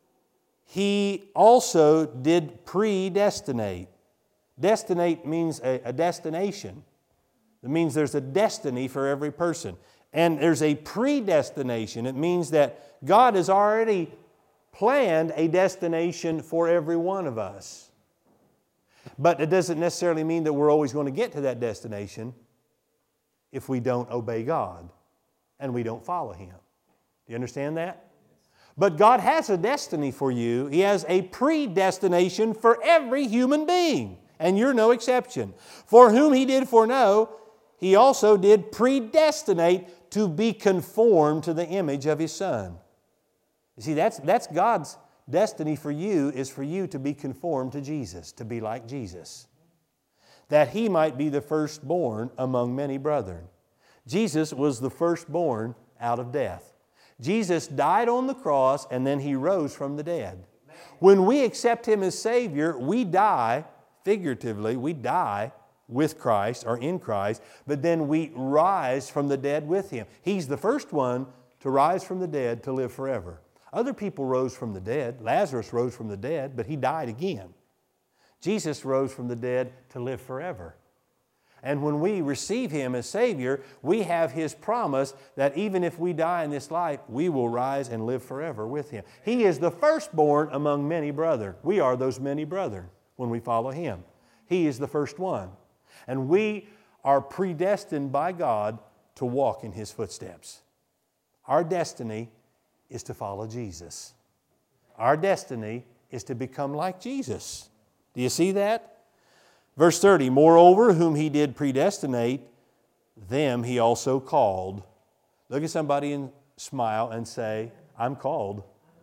He also did predestinate." Destinate means a, a destination. It means there's a destiny for every person. And there's a predestination. It means that God has already planned a destination for every one of us. But it doesn't necessarily mean that we're always going to get to that destination if we don't obey God and we don't follow Him. Do you understand that? But God has a destiny for you. He has a predestination for every human being. And you're no exception. "For whom He did foreknow, He also did predestinate to be conformed to the image of His Son." You see, that's, that's God's destiny for you, is for you to be conformed to Jesus, to be like Jesus, that He might be the firstborn among many brethren. Jesus was the firstborn out of death. Jesus died on the cross and then He rose from the dead. When we accept Him as Savior, we die, figuratively, we die with Christ or in Christ, but then we rise from the dead with Him. He's the first one to rise from the dead to live forever. Other people rose from the dead. Lazarus rose from the dead, but he died again. Jesus rose from the dead to live forever. And when we receive Him as Savior, we have His promise that even if we die in this life, we will rise and live forever with Him. He is the firstborn among many brethren. We are those many brethren when we follow Him. He is the first one. And we are predestined by God to walk in His footsteps. Our destiny is to follow Jesus. Our destiny is to become like Jesus. Do you see that? Verse thirty, "Moreover, whom He did predestinate, them He also called." Look at somebody and smile and say, "I'm called."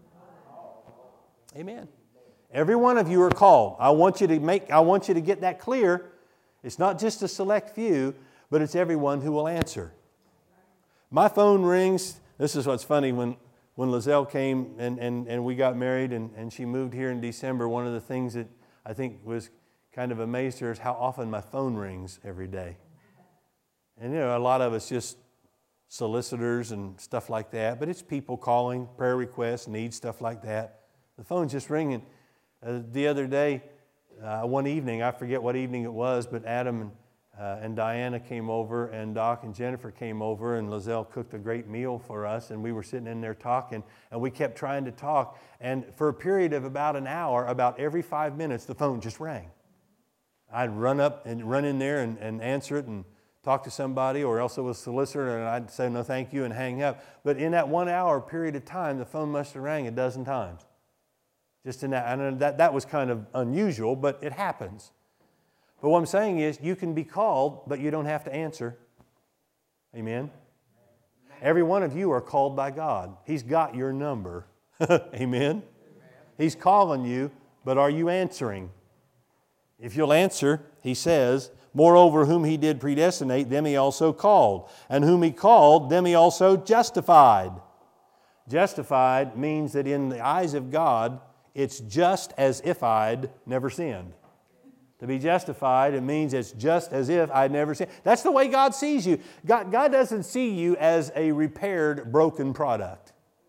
Amen. Every one of you are called. I want you to make, I want you to get that clear. It's not just a select few, but it's everyone who will answer. My phone rings. This is what's funny. When, when Lizelle came and, and, and we got married and, and she moved here in December, one of the things that I think was kind of amazed her is how often my phone rings every day. And you know, a lot of us just solicitors and stuff like that, but it's people calling, prayer requests, needs, stuff like that. The phone's just ringing. Uh, the other day, uh, one evening, I forget what evening it was, but Adam and, uh, and Diana came over, and Doc and Jennifer came over, and Lizelle cooked a great meal for us, and we were sitting in there talking, and we kept trying to talk, and for a period of about an hour, about every five minutes, the phone just rang. I'd run up and run in there and, and answer it and talk to somebody, or else it was a solicitor, and I'd say no thank you and hang up. But in that one hour period of time, the phone must have rang a dozen times. Just in that, I know that, that was kind of unusual, but it happens. But what I'm saying is, you can be called, but you don't have to answer. Amen? Every one of you are called by God. He's got your number. Amen? He's calling you, but are you answering? If you'll answer, He says, moreover, whom He did predestinate, them He also called. And whom He called, them He also justified. Justified means that in the eyes of God, it's just as if I'd never sinned. To be justified, it means it's just as if I'd never sinned. That's the way God sees you. God, God doesn't see you as a repaired, broken product.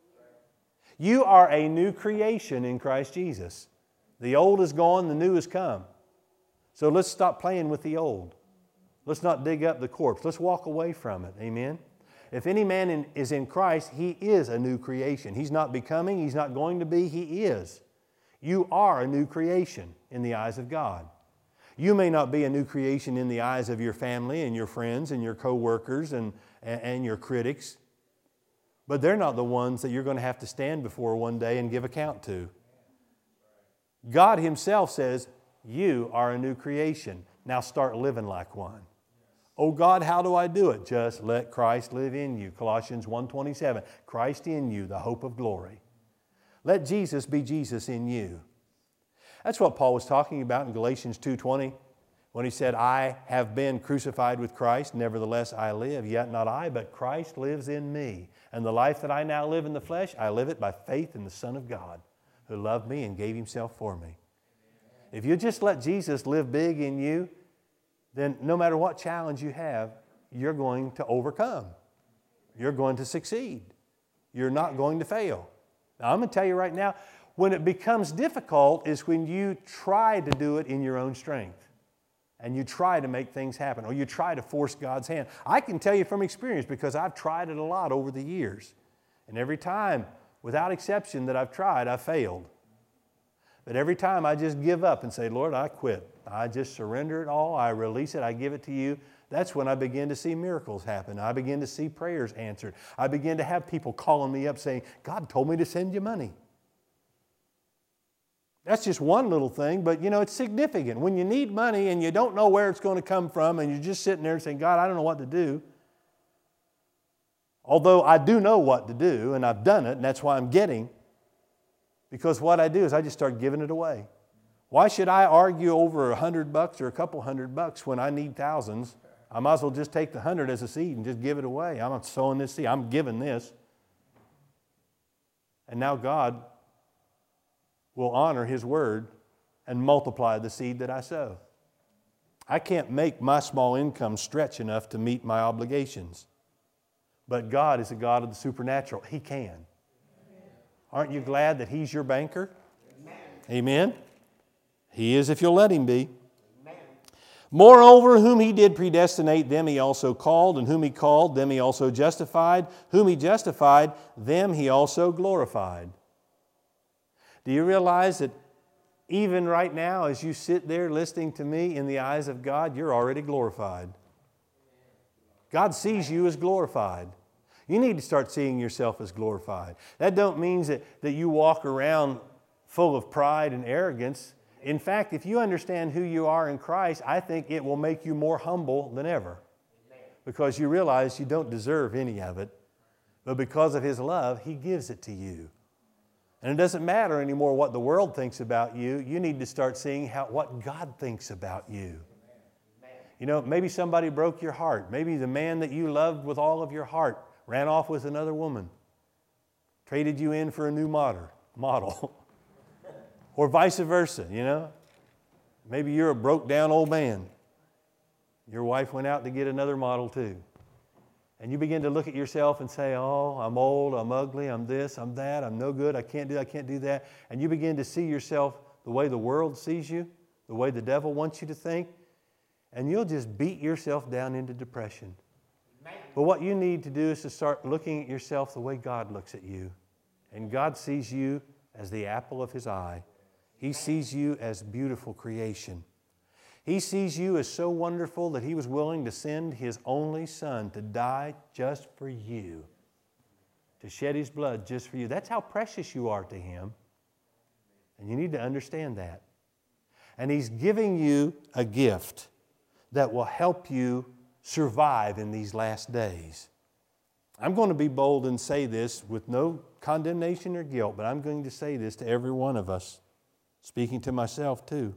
You are a new creation in Christ Jesus. The old is gone, the new has come. So let's stop playing with the old. Let's not dig up the corpse. Let's walk away from it. Amen? If any man in, is in Christ, he is a new creation. He's not becoming, he's not going to be, he is. You are a new creation in the eyes of God. You may not be a new creation in the eyes of your family and your friends and your co-workers and, and, and your critics, but they're not the ones that you're going to have to stand before one day and give account to. God Himself says, you are a new creation. Now start living like one. Oh God, how do I do it? Just let Christ live in you. Colossians one twenty-seven. Christ in you, the hope of glory. Let Jesus be Jesus in you. That's what Paul was talking about in Galatians two twenty when he said, I have been crucified with Christ, nevertheless I live, yet not I, but Christ lives in me. And the life that I now live in the flesh, I live it by faith in the Son of God, who loved me and gave Himself for me. If you just let Jesus live big in you, then no matter what challenge you have, you're going to overcome. You're going to succeed. You're not going to fail. Now, I'm going to tell you right now, when it becomes difficult is when you try to do it in your own strength and you try to make things happen or you try to force God's hand. I can tell you from experience because I've tried it a lot over the years. And every time, without exception that I've tried, I've failed. But every time I just give up and say, Lord, I quit. I just surrender it all. I release it. I give it to you. That's when I begin to see miracles happen. I begin to see prayers answered. I begin to have people calling me up saying, God told me to send you money. That's just one little thing, but you know, it's significant. When you need money and you don't know where it's going to come from and you're just sitting there saying, God, I don't know what to do. Although I do know what to do and I've done it and that's why I'm getting. Because what I do is I just start giving it away. Why should I argue over a hundred bucks or a couple hundred bucks when I need thousands? I might as well just take the hundred as a seed and just give it away. I'm not sowing this seed. I'm giving this. And now God will honor His word and multiply the seed that I sow. I can't make my small income stretch enough to meet my obligations. But God is a God of the supernatural. He can. Aren't you glad that He's your banker? Amen. Amen? He is if you'll let Him be. Amen. Moreover, whom He did predestinate, them He also called, and whom He called, them He also justified. Whom He justified, them He also glorified. Do you realize that even right now, as you sit there listening to me, in the eyes of God, you're already glorified? God sees you as glorified. You need to start seeing yourself as glorified. That don't mean that, that you walk around full of pride and arrogance. In fact, if you understand who you are in Christ, I think it will make you more humble than ever. Because you realize you don't deserve any of it. But because of His love, He gives it to you. And it doesn't matter anymore what the world thinks about you. You need to start seeing how, what God thinks about you. You know, maybe somebody broke your heart. Maybe the man that you loved with all of your heart ran off with another woman, traded you in for a new model, model. Or vice versa, you know. Maybe you're a broke down old man. Your wife went out to get another model too. And you begin to look at yourself and say, oh, I'm old, I'm ugly, I'm this, I'm that, I'm no good, I can't do, I can't do that. And you begin to see yourself the way the world sees you, the way the devil wants you to think, and you'll just beat yourself down into depression. But what you need to do is to start looking at yourself the way God looks at you. And God sees you as the apple of His eye. He sees you as beautiful creation. He sees you as so wonderful that He was willing to send His only Son to die just for you, to shed His blood just for you. That's how precious you are to Him. And you need to understand that. And He's giving you a gift that will help you survive in these last days. I'm going to be bold and say this with no condemnation or guilt, but I'm going to say this to every one of us, speaking to myself too.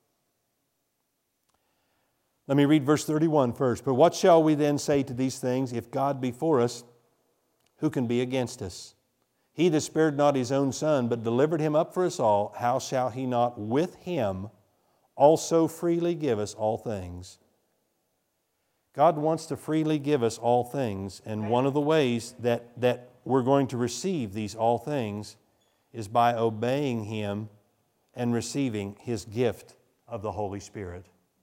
Let me read verse thirty-one first. But what shall we then say to these things? If God be for us, who can be against us? He that spared not His own Son, but delivered Him up for us all, how shall He not with Him also freely give us all things? God wants to freely give us all things, and one of the ways that, that we're going to receive these all things is by obeying Him and receiving His gift of the Holy Spirit.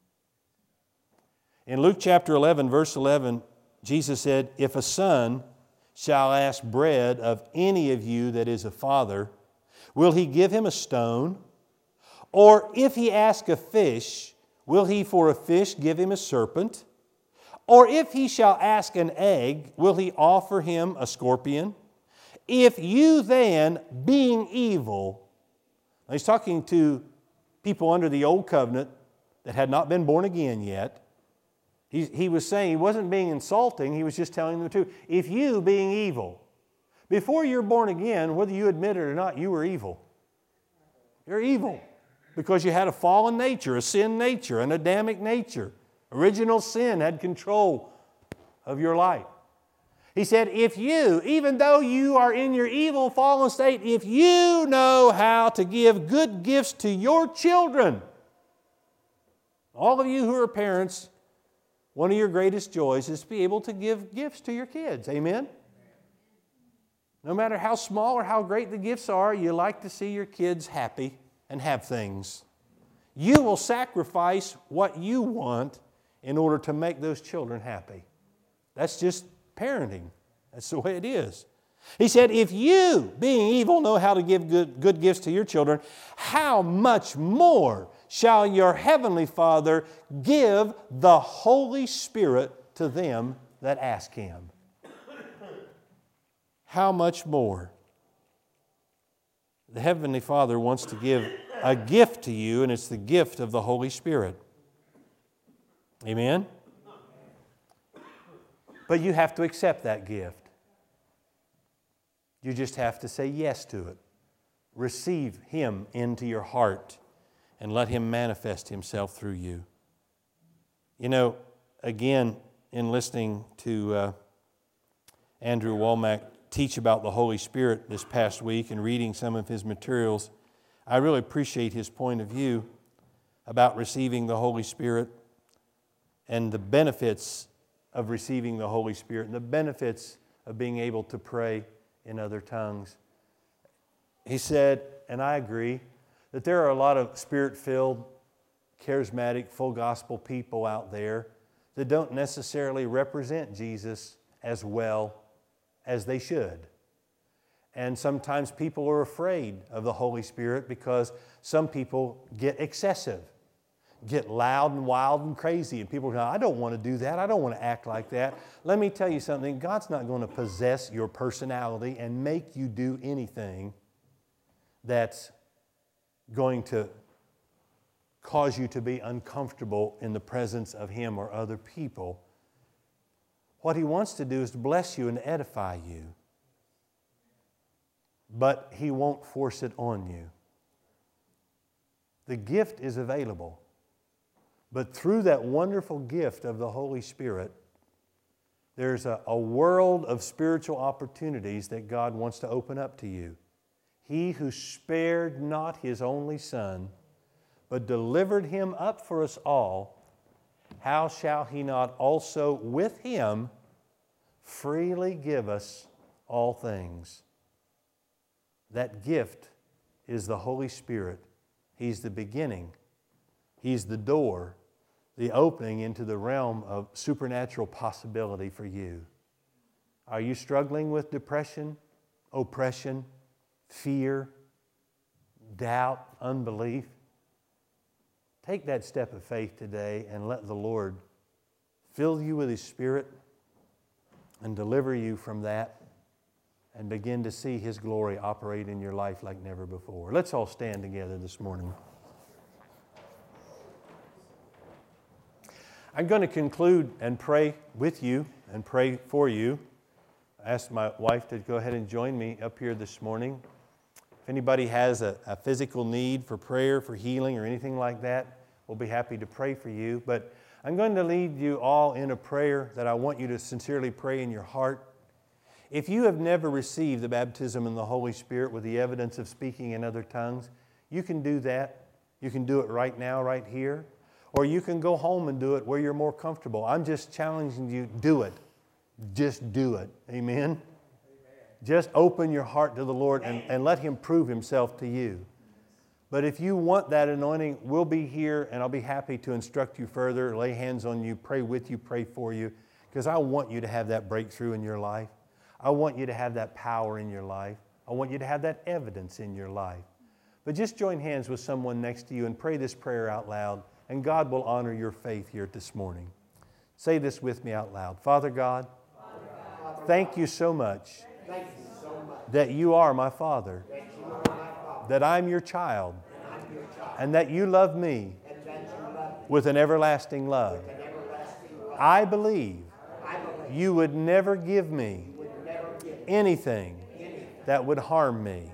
In Luke chapter eleven, verse eleven, Jesus said, if a son shall ask bread of any of you that is a father, will he give him a stone? Or if he ask a fish, will he for a fish give him a serpent? Or if he shall ask an egg, will he offer him a scorpion? If you then, being evil, now he's talking to people under the old covenant that had not been born again yet. He, he was saying, he wasn't being insulting, he was just telling them the truth. If you, being evil, before you're born again, whether you admit it or not, you were evil. You're evil because you had a fallen nature, a sin nature, an Adamic nature. Original sin had control of your life. He said, if you, even though you are in your evil, fallen state, if you know how to give good gifts to your children, all of you who are parents, one of your greatest joys is to be able to give gifts to your kids. Amen? No matter how small or how great the gifts are, you like to see your kids happy and have things. You will sacrifice what you want in order to make those children happy. That's just parenting. That's the way it is. He said, if you, being evil, know how to give good, good gifts to your children, how much more shall your heavenly Father give the Holy Spirit to them that ask Him? How much more? The Heavenly Father wants to give a gift to you, and it's the gift of the Holy Spirit. Amen? But you have to accept that gift. You just have to say yes to it. Receive Him into your heart and let Him manifest Himself through you. You know, again, in listening to uh, Andrew Womack teach about the Holy Spirit this past week and reading some of his materials, I really appreciate his point of view about receiving the Holy Spirit and the benefits of receiving the Holy Spirit and the benefits of being able to pray in other tongues. He said, and I agree, that there are a lot of Spirit-filled, charismatic, full gospel people out there that don't necessarily represent Jesus as well as they should. And sometimes people are afraid of the Holy Spirit because some people get excessive, get loud and wild and crazy. And people go, I don't want to do that. I don't want to act like that. Let me tell you something. God's not going to possess your personality and make you do anything that's going to cause you to be uncomfortable in the presence of Him or other people. What He wants to do is to bless you and edify you. But He won't force it on you. The gift is available. But through that wonderful gift of the Holy Spirit, there's a, a world of spiritual opportunities that God wants to open up to you. He who spared not His only Son, but delivered Him up for us all, how shall He not also with Him freely give us all things? That gift is the Holy Spirit. He's the beginning. He's the door, the opening into the realm of supernatural possibility for you. Are you struggling with depression, oppression, fear, doubt, unbelief? Take that step of faith today and let the Lord fill you with His Spirit and deliver you from that and begin to see His glory operate in your life like never before. Let's all stand together this morning. I'm going to conclude and pray with you and pray for you. I asked my wife to go ahead and join me up here this morning. If anybody has a, a physical need for prayer, for healing, or anything like that, we'll be happy to pray for you. But I'm going to lead you all in a prayer that I want you to sincerely pray in your heart. If you have never received the baptism in the Holy Spirit with the evidence of speaking in other tongues, you can do that. You can do it right now, right here. Or you can go home and do it where you're more comfortable. I'm just challenging you, do it. Just do it. Amen? Amen. Just open your heart to the Lord and, and let Him prove Himself to you. But if you want that anointing, we'll be here and I'll be happy to instruct you further, lay hands on you, pray with you, pray for you, because I want you to have that breakthrough in your life. I want you to have that power in your life. I want you to have that evidence in your life. But just join hands with someone next to you and pray this prayer out loud, and God will honor your faith here this morning. Say this with me out loud. Father God, Father God, thank you so much, thank you so much that you are my Father, that, you are my Father, that I'm your child, and, I'm your child, and that you love me, and that you love me with an everlasting love. With an everlasting love. I believe, I believe you would never give me anything that would harm me.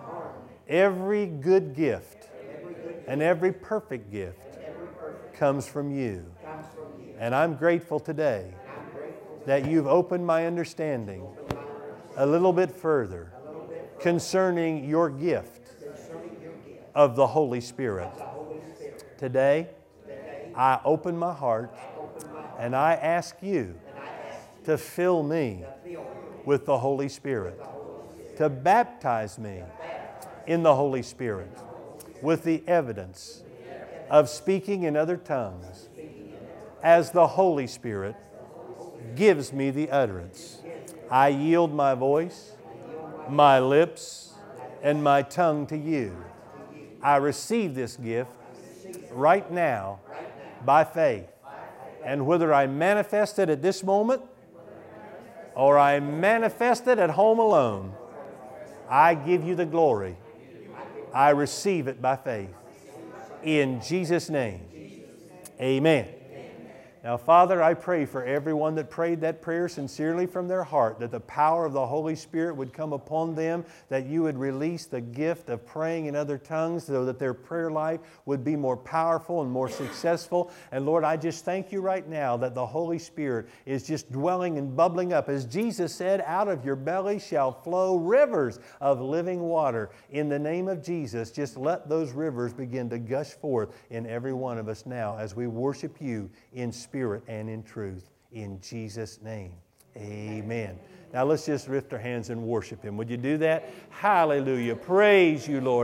Every good gift and every perfect gift comes from you. And I'm grateful today that you've opened my understanding a little bit further concerning your gift of the Holy Spirit. Today, I open my heart and I ask you to fill me with the Holy Spirit, to baptize me in the Holy Spirit with the evidence of speaking in other tongues as the Holy Spirit gives me the utterance. I yield my voice, my lips, and my tongue to you. I receive this gift right now by faith. And whether I manifest it at this moment or I manifest it at home alone, I give you the glory. I receive it by faith. In Jesus' name, amen. Now, Father, I pray for everyone that prayed that prayer sincerely from their heart, that the power of the Holy Spirit would come upon them, that you would release the gift of praying in other tongues so that their prayer life would be more powerful and more successful. And Lord, I just thank you right now that the Holy Spirit is just dwelling and bubbling up. As Jesus said, out of your belly shall flow rivers of living water. In the name of Jesus, just let those rivers begin to gush forth in every one of us now as we worship you in spirit and in truth. In Jesus' name, amen. Now let's just lift our hands and worship Him. Would you do that? Hallelujah. Praise you, Lord.